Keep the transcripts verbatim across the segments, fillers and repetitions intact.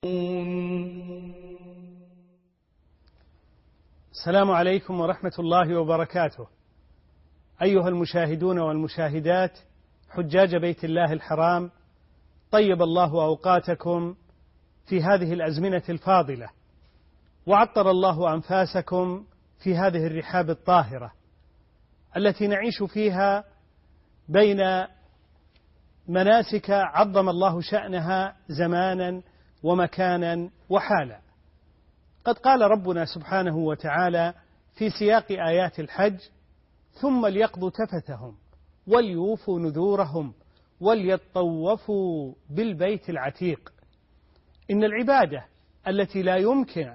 السلام عليكم ورحمة الله وبركاته. أيها المشاهدون والمشاهدات حجاج بيت الله الحرام، طيب الله أوقاتكم في هذه الأزمنة الفاضلة، وعطر الله أنفاسكم في هذه الرحاب الطاهرة التي نعيش فيها بين مناسك عظم الله شأنها زمانا ومكانا وحالا. قد قال ربنا سبحانه وتعالى في سياق آيات الحج: ثم ليقضوا تفثهم وليوفوا نذورهم وليطوفوا بالبيت العتيق. إن العبادة التي لا يمكن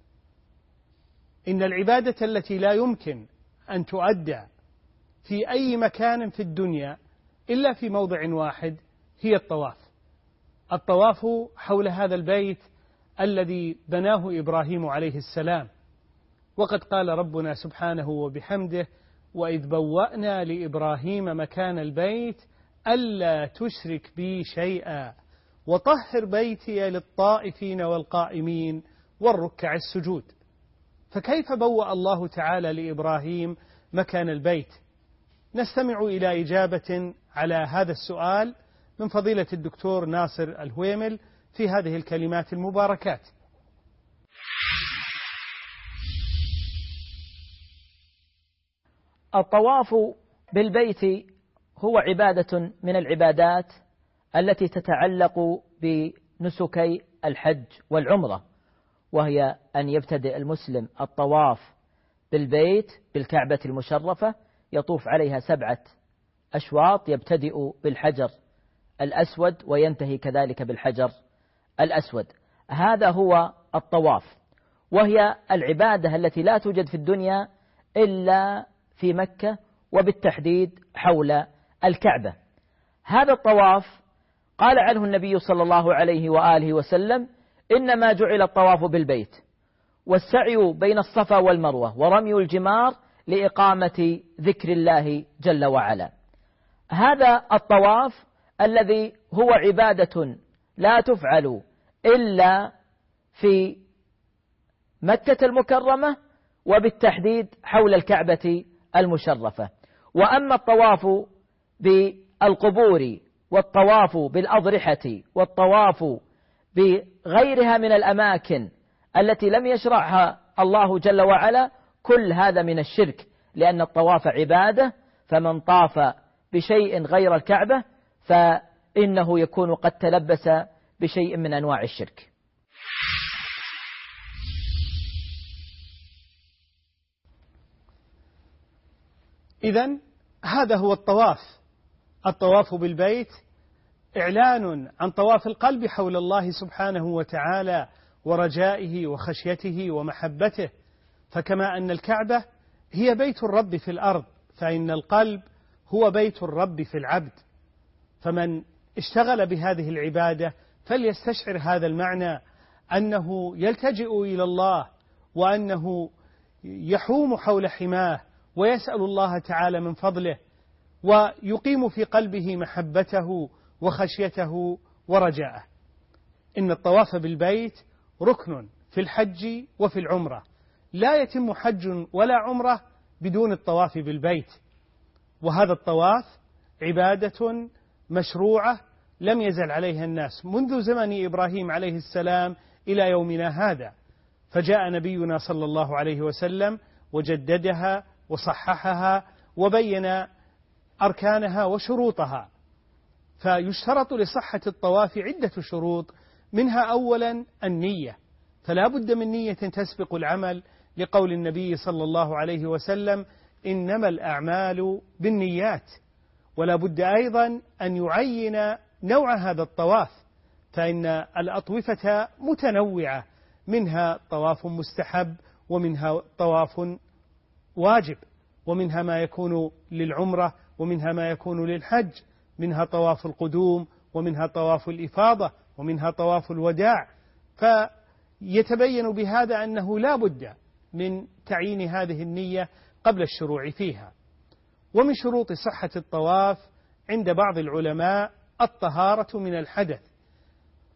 إن العبادة التي لا يمكن أن تؤدى في أي مكان في الدنيا إلا في موضع واحد هي الطواف. الطواف حول هذا البيت الذي بناه إبراهيم عليه السلام. وقد قال ربنا سبحانه وبحمده: وإذ بوأنا لإبراهيم مكان البيت ألا تشرك بي شيئا وطهر بيتي للطائفين والقائمين والركع السجود. فكيف بوأ الله تعالى لإبراهيم مكان البيت؟ نستمع إلى إجابة على هذا السؤال من فضيلة الدكتور ناصر الهويمل في هذه الكلمات المباركات. الطواف بالبيت هو عبادة من العبادات التي تتعلق بنسكي الحج والعمرة، وهي أن يبتدئ المسلم الطواف بالبيت بالكعبة المشرفة، يطوف عليها سبعة أشواط، يبتدئ بالحجر الأسود وينتهي كذلك بالحجر الأسود. هذا هو الطواف، وهي العبادة التي لا توجد في الدنيا إلا في مكة، وبالتحديد حول الكعبة. هذا الطواف قال عنه النبي صلى الله عليه وآله وسلم: إنما جعل الطواف بالبيت والسعي بين الصفا والمروة ورمي الجمار لإقامة ذكر الله جل وعلا. هذا الطواف الذي هو عبادة لا تفعل إلا في مكة المكرمة، وبالتحديد حول الكعبة المشرفة. وأما الطواف بالقبور والطواف بالأضرحة والطواف بغيرها من الأماكن التي لم يشرعها الله جل وعلا، كل هذا من الشرك، لأن الطواف عبادة، فمن طاف بشيء غير الكعبة فإنه يكون قد تلبس بشيء من أنواع الشرك. إذن هذا هو الطواف. الطواف بالبيت إعلان عن طواف القلب حول الله سبحانه وتعالى ورجائه وخشيته ومحبته. فكما أن الكعبة هي بيت الرب في الأرض، فإن القلب هو بيت الرب في العبد. فمن اشتغل بهذه العبادة فليستشعر هذا المعنى، أنه يلتجئ إلى الله، وأنه يحوم حول حماه ويسأل الله تعالى من فضله، ويقيم في قلبه محبته وخشيته ورجاءه. إن الطواف بالبيت ركن في الحج وفي العمرة، لا يتم حج ولا عمرة بدون الطواف بالبيت. وهذا الطواف عبادة مشروعة لم يزل عليها الناس منذ زمن إبراهيم عليه السلام إلى يومنا هذا، فجاء نبينا صلى الله عليه وسلم وجددها وصححها وبين أركانها وشروطها. فيشترط لصحة الطواف عدة شروط، منها أولا النية، فلا بد من نية تسبق العمل، لقول النبي صلى الله عليه وسلم: إنما الأعمال بالنيات. ولا بد أيضا أن يعين نوع هذا الطواف، فإن الأطوفة متنوعة، منها طواف مستحب، ومنها طواف واجب، ومنها ما يكون للعمرة، ومنها ما يكون للحج، منها طواف القدوم، ومنها طواف الإفاضة، ومنها طواف الوداع. فيتبين بهذا أنه لا بد من تعيين هذه النية قبل الشروع فيها. ومن شروط صحة الطواف عند بعض العلماء الطهارة من الحدث،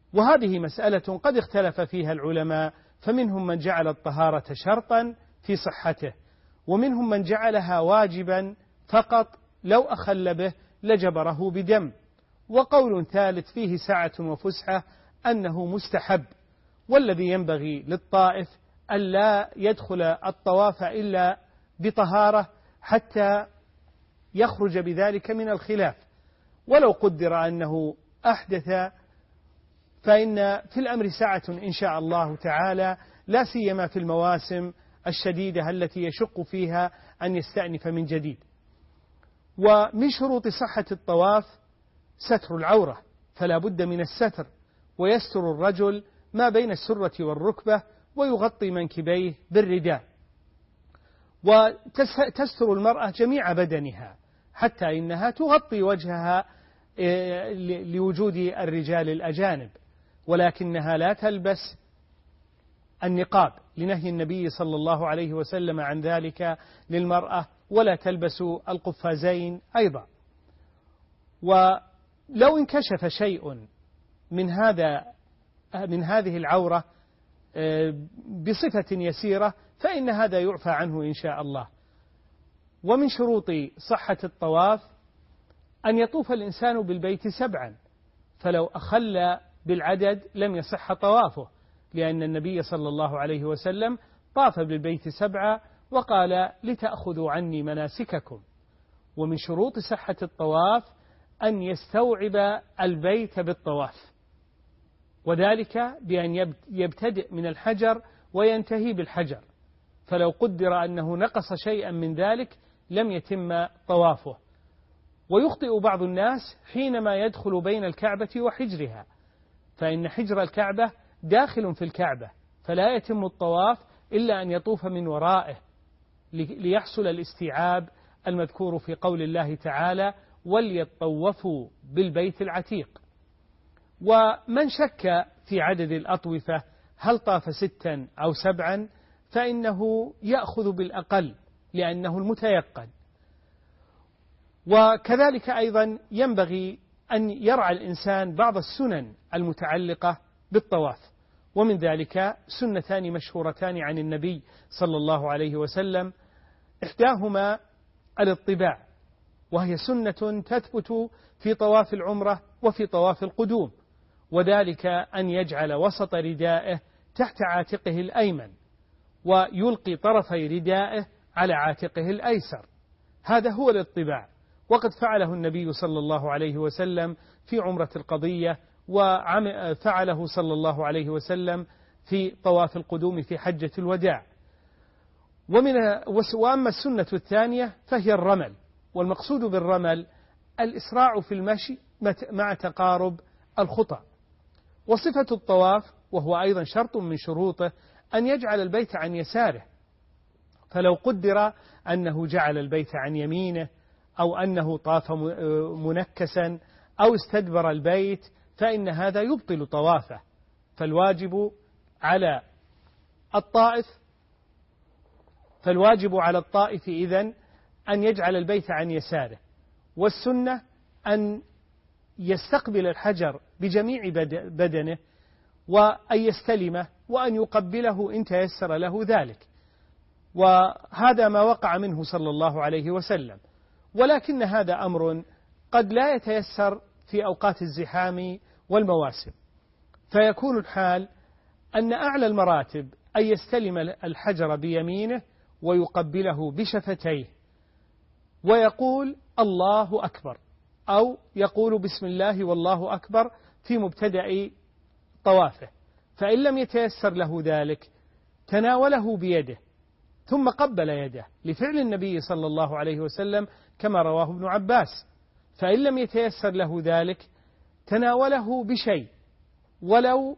وهذه مسألة قد اختلف فيها العلماء، فمنهم من جعل الطهارة شرطا في صحته، ومنهم من جعلها واجبا فقط لو أخل به لجبره بدم، وقول ثالث فيه سعة وفسحة أنه مستحب، والذي ينبغي للطائف ألا يدخل الطواف إلا بطهارة حتى يخرج بذلك من الخلاف، ولو قدر أنه أحدث فإن في الأمر سعة إن شاء الله تعالى، لا سيما في المواسم الشديدة التي يشق فيها أن يستأنف من جديد. ومن شروط صحة الطواف ستر العورة، فلا بد من الستر، ويستر الرجل ما بين السرة والركبة ويغطي منكبيه بالرداء، وتستر المرأة جميع بدنها حتى إنها تغطي وجهها لوجود الرجال الأجانب، ولكنها لا تلبس النقاب لنهي النبي صلى الله عليه وسلم عن ذلك للمرأة، ولا تلبس القفازين أيضا. ولو انكشف شيء من هذا من هذه العورة بصفة يسيرة فإن هذا يعفى عنه إن شاء الله. ومن شروط صحة الطواف أن يطوف الإنسان بالبيت سبعا، فلو أخل بالعدد لم يصح طوافه، لأن النبي صلى الله عليه وسلم طاف بالبيت سبعا وقال لتأخذوا عني مناسككم. ومن شروط صحة الطواف أن يستوعب البيت بالطواف، وذلك بأن يبتدئ من الحجر وينتهي بالحجر، فلو قدر أنه نقص شيئا من ذلك لم يتم طوافه. ويخطئ بعض الناس حينما يدخل بين الكعبة وحجرها، فإن حجر الكعبة داخل في الكعبة، فلا يتم الطواف إلا أن يطوف من ورائه ليحصل الاستيعاب المذكور في قول الله تعالى وليطوفوا بالبيت العتيق. ومن شك في عدد الأطوفة هل طاف ستا أو سبعا فإنه يأخذ بالأقل لأنه المتيقن. وكذلك أيضا ينبغي أن يرعى الإنسان بعض السنن المتعلقة بالطواف، ومن ذلك سنتان مشهورتان عن النبي صلى الله عليه وسلم، إحداهما الاطباع، وهي سنة تثبت في طواف العمرة وفي طواف القدوم، وذلك أن يجعل وسط ردائه تحت عاتقه الأيمن ويلقي طرفي ردائه على عاتقه الأيسر، هذا هو الاطباع، وقد فعله النبي صلى الله عليه وسلم في عمرة القضية، وفعله صلى الله عليه وسلم في طواف القدوم في حجة الوداع. ومن وأما السنة الثانية فهي الرمل، والمقصود بالرمل الإسراع في المشي مع تقارب الخطى. وصفة الطواف وهو أيضا شرط من شروطه أن يجعل البيت عن يساره، فلو قدر أنه جعل البيت عن يمينه أو أنه طاف منكسا أو استدبر البيت فإن هذا يبطل طوافه. فالواجب على الطائف فالواجب على الطائف إذن أن يجعل البيت عن يساره، والسنة أن يستقبل الحجر بجميع بدنه وأن يستلمه وأن يقبله إن تيسر له ذلك، وهذا ما وقع منه صلى الله عليه وسلم. ولكن هذا أمر قد لا يتيسر في أوقات الزحام والمواسم، فيكون الحال أن أعلى المراتب أن يستلم الحجر بيمينه ويقبله بشفتيه ويقول الله أكبر، أو يقول بسم الله والله أكبر في مبتدأ طوافه. فإن لم يتيسر له ذلك تناوله بيده ثم قبل يده لفعل النبي صلى الله عليه وسلم كما رواه ابن عباس. فإن لم يتيسر له ذلك تناوله بشيء ولو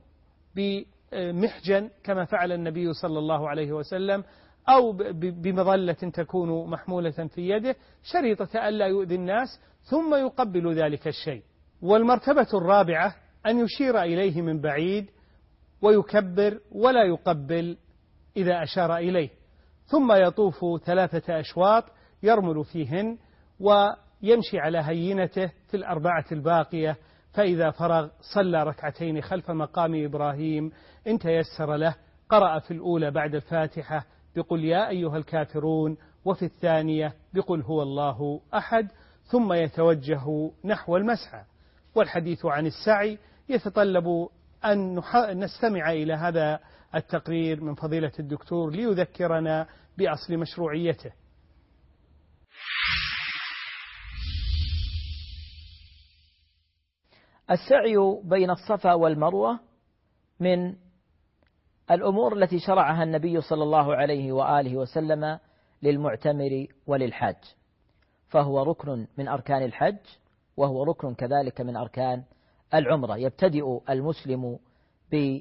بمحجن كما فعل النبي صلى الله عليه وسلم، أو بمظلة تكون محمولة في يده شريطة ألا يؤذي الناس، ثم يقبل ذلك الشيء. والمرتبة الرابعة أن يشير إليه من بعيد ويكبر ولا يقبل إذا أشار إليه، ثم يطوف ثلاثة أشواط يرمل فيهن ويمشي على هينته في الأربعة الباقية فإذا فرغ صلى ركعتين خلف مقام إبراهيم إن تيسر له، قرأ في الأولى بعد الفاتحة بقل يا أيها الكافرون، وفي الثانية بقل هو الله أحد، ثم يتوجه نحو المسعى. والحديث عن السعي يتطلب أن نستمع إلى هذا التقرير من فضيلة الدكتور ليذكرنا بأصل مشروعيته. السعي بين الصفا والمروة من الأمور التي شرعها النبي صلى الله عليه وآله وسلم للمعتمر وللحاج، فهو ركن من أركان الحج، وهو ركن كذلك من أركان العمرة. يبتدئ المسلم ب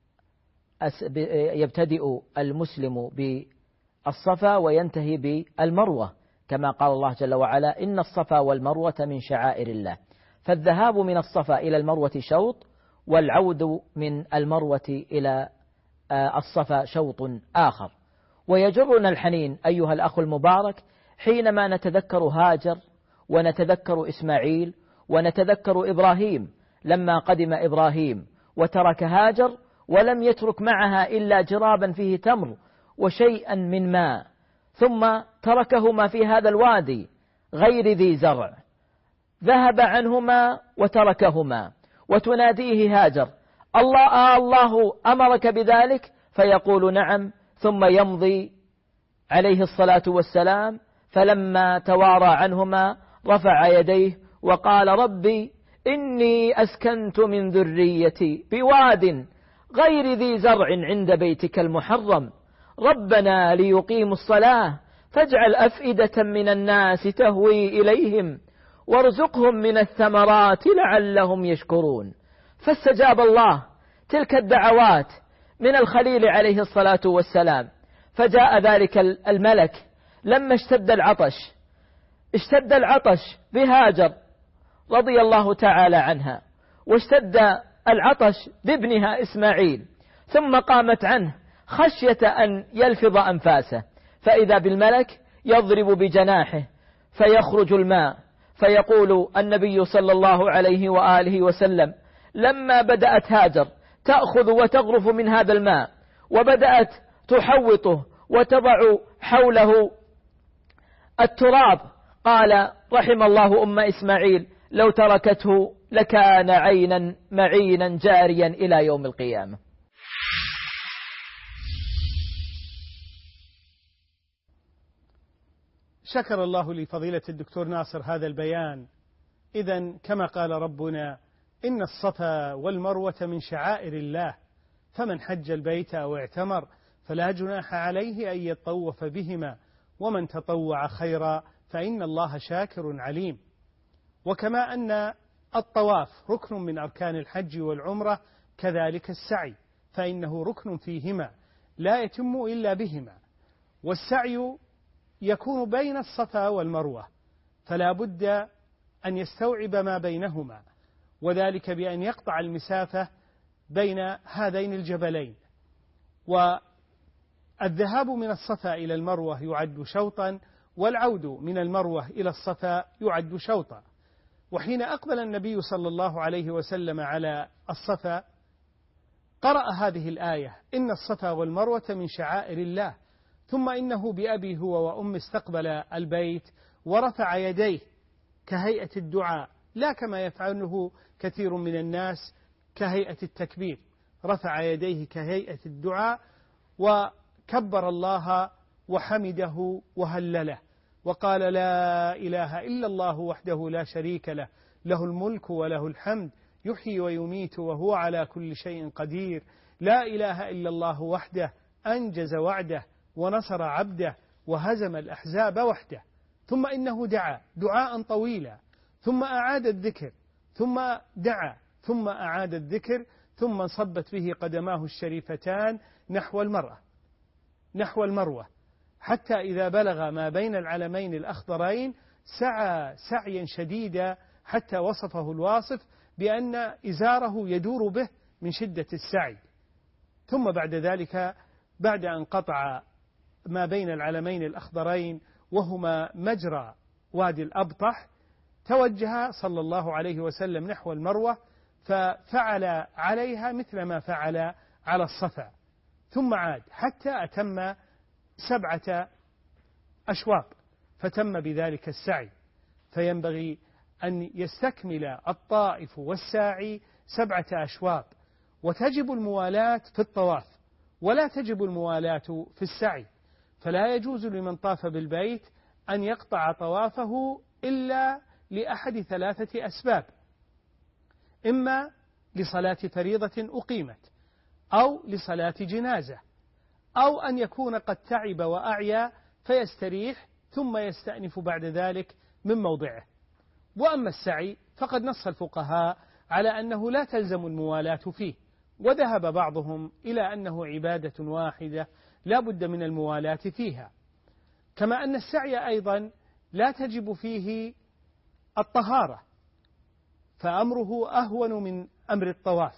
يبتدئ المسلم بالصفا وينتهي بالمروة، كما قال الله جل وعلا إن الصفا والمروة من شعائر الله. فالذهاب من الصفا إلى المروة شوط، والعود من المروة إلى الصفا شوط آخر. ويجرنا الحنين أيها الأخ المبارك حينما نتذكر هاجر ونتذكر إسماعيل ونتذكر إبراهيم، لما قدم إبراهيم وترك هاجر ولم يترك معها إلا جرابا فيه تمر وشيئا من ماء، ثم تركهما في هذا الوادي غير ذي زرع، ذهب عنهما وتركهما، وتناديه هاجر الله آه الله أمرك بذلك؟ فيقول نعم، ثم يمضي عليه الصلاة والسلام، فلما توارى عنهما رفع يديه وقال ربي إني أسكنت من ذريتي بواد غير ذي زرع عند بيتك المحرم ربنا ليقيموا الصلاة فاجعل أفئدة من الناس تهوي إليهم وارزقهم من الثمرات لعلهم يشكرون. فاستجاب الله تلك الدعوات من الخليل عليه الصلاة والسلام، فجاء ذلك الملك لما اشتد العطش اشتد العطش بهاجر رضي الله تعالى عنها، واشتد العطش بابنها إسماعيل، ثم قامت عنه خشية أن يلفظ أنفاسه، فإذا بالملك يضرب بجناحه فيخرج الماء، فيقول النبي صلى الله عليه وآله وسلم لما بدأت هاجر تأخذ وتغرف من هذا الماء وبدأت تحوطه وتضع حوله التراب، قال رحم الله أم إسماعيل لو تركته لكان عينا معينا جاريا إلى يوم القيامة. شكر الله لفضيلة الدكتور ناصر هذا البيان. إذن كما قال ربنا إن الصفا والمروة من شعائر الله، فمن حج البيت أو اعتمر فلا جناح عليه أن يطوف بهما، ومن تطوع خيرا فإن الله شاكر عليم. وكما أن الطواف ركن من أركان الحج والعمرة، كذلك السعي فإنه ركن فيهما لا يتم إلا بهما. والسعي يكون بين الصفا والمروة، فلا بد أن يستوعب ما بينهما، وذلك بأن يقطع المسافة بين هذين الجبلين. والذهاب من الصفا إلى المروة يعد شوطا، والعود من المروة إلى الصفا يعد شوطا. وحين أقبل النبي صلى الله عليه وسلم على الصفا قرأ هذه الآية إن الصفا والمروة من شعائر الله، ثم إنه بأبي هو وأم استقبل البيت ورفع يديه كهيئة الدعاء، لا كما يفعله كثير من الناس كهيئة التكبير، رفع يديه كهيئة الدعاء وكبر الله وحمده وهلله وقال لا إله إلا الله وحده لا شريك له له الملك وله الحمد يحيي ويميت وهو على كل شيء قدير لا إله إلا الله وحده أنجز وعده ونصر عبده وهزم الأحزاب وحده. ثم إنه دعا دعاء طويلا، ثم أعاد الذكر، ثم دعا، ثم أعاد الذكر، ثم انصبت به قدماه الشريفتان نحو المرأة نحو المروة، حتى إذا بلغ ما بين العلمين الأخضرين سعى سعيا شديدا حتى وصفه الواصف بأن إزاره يدور به من شدة السعي. ثم بعد ذلك بعد أن قطع ما بين العلمين الأخضرين وهما مجرى وادي الأبطح، توجه صلى الله عليه وسلم نحو المروة ففعل عليها مثل ما فعل على الصفا، ثم عاد حتى أتم سبعة أشواط فتم بذلك السعي. فينبغي أن يستكمل الطائف والساعي سبعة أشواط، وتجب الموالاة في الطواف ولا تجب الموالاة في السعي. فلا يجوز لمن طاف بالبيت أن يقطع طوافه إلا لأحد ثلاثة أسباب: إما لصلاة فريضة أقيمت، أو لصلاة جنازة، أو أن يكون قد تعب وأعيا فيستريح ثم يستأنف بعد ذلك من موضعه. وأما السعي فقد نص الفقهاء على أنه لا تلزم الموالاة فيه، وذهب بعضهم إلى أنه عبادة واحدة لا بد من الموالاة فيها. كما أن السعي أيضا لا تجب فيه الطهارة، فأمره أهون من أمر الطواف،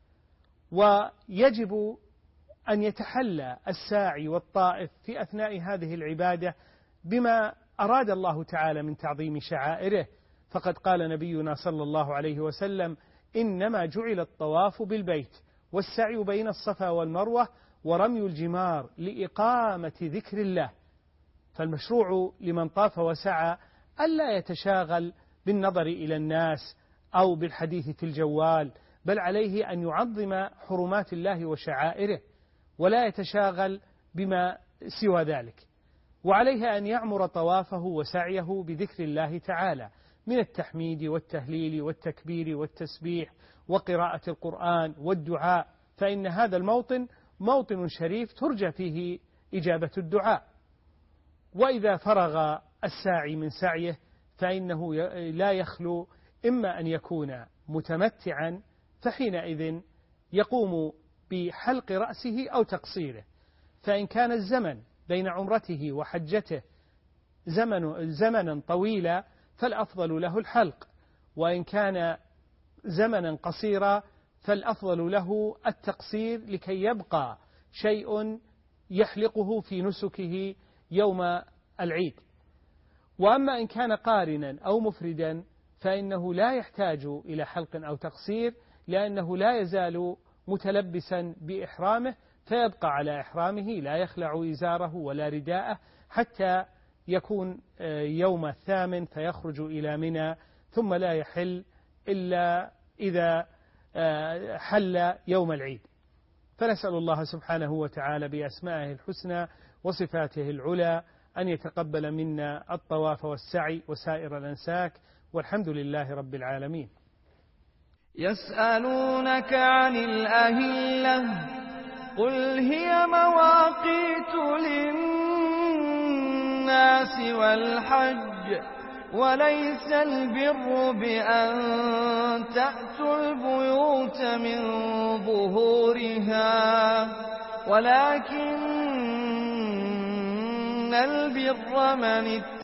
ويجب أن يتحلى الساعي والطائف في أثناء هذه العبادة بما أراد الله تعالى من تعظيم شعائره. فقد قال نبينا صلى الله عليه وسلم: إنما جعل الطواف بالبيت والسعي بين الصفا والمروة ورمي الجمار لإقامة ذكر الله. فالمشروع لمن طاف وسعى ألا يتشاغل بالنظر إلى الناس أو بالحديث في الجوال، بل عليه أن يعظم حرمات الله وشعائره ولا يتشاغل بما سوى ذلك. وعليه أن يعمر طوافه وسعيه بذكر الله تعالى من التحميد والتهليل والتكبير والتسبيح وقراءة القرآن والدعاء، فإن هذا الموطن موطن شريف ترجى فيه إجابة الدعاء. وإذا فرغ الساعي من سعيه فإنه لا يخلو إما أن يكون متمتعا، فحينئذ يقوم بحلق رأسه أو تقصيره. فإن كان الزمن بين عمرته وحجته زمن زمنا طويلا فالأفضل له الحلق، وإن كان زمنا قصيرا فالأفضل له التقصير لكي يبقى شيء يحلقه في نسكه يوم العيد. وأما إن كان قارنا أو مفردا فإنه لا يحتاج إلى حلق أو تقصير، لأنه لا يزال متلبسا بإحرامه فيبقى على إحرامه لا يخلع إزاره ولا رداءه حتى يكون يوم الثامن فيخرج إلى منى، ثم لا يحل إلا إذا حل يوم العيد. فنسأل الله سبحانه وتعالى بأسمائه الحسنى وصفاته العلى أن يتقبل منا الطواف والسعي وسائر الأنساك، والحمد لله رب العالمين. يسألونك عن الأهلة قل هي مواقيت للناس والحج وليس البر بأن تأتوا البيوت من ظهورها ولكن البر من